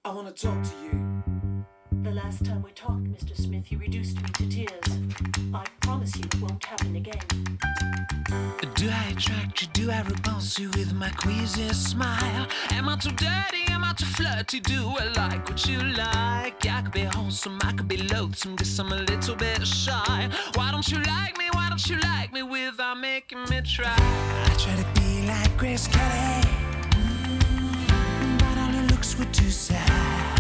I want to talk to you. The last time we talked, Mr. Smith, you reduced me to tears. I promise you it won't happen again. Do I attract you? Do I repulse you with my queasy smile? Am I too dirty? Am I too flirty? Do I like what you like? I could be wholesome, I could be loathsome, guess I'm a little bit shy. Why don't you like me? Why don't you like me without making me try? I try to be like Grace Kelly, but all her looks were too sad.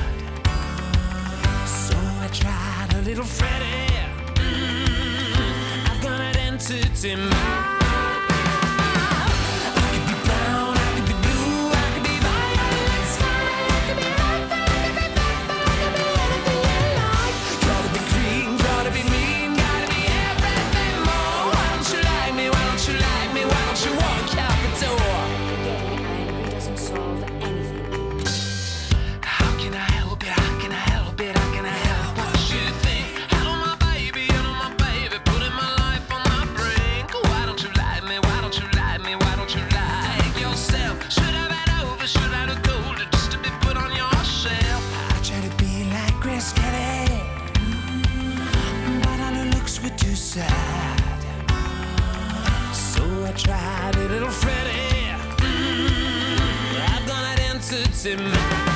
So I tried a little Freddie. I've got an entity mind. So I tried a little Freddie. I've got an entity mind.